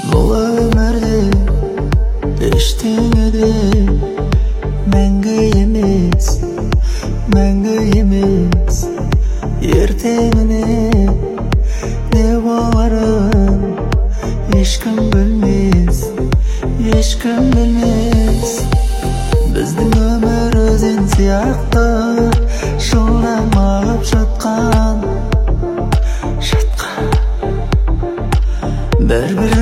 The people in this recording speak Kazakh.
Бұл өмірде ештеңе де мәңгі емес, мәңгі емес. Ертеңіне не боларын ешкім білмес, ешкім білмес. Біздің өмір өзен сияқты жылдам ағып жатқан, бір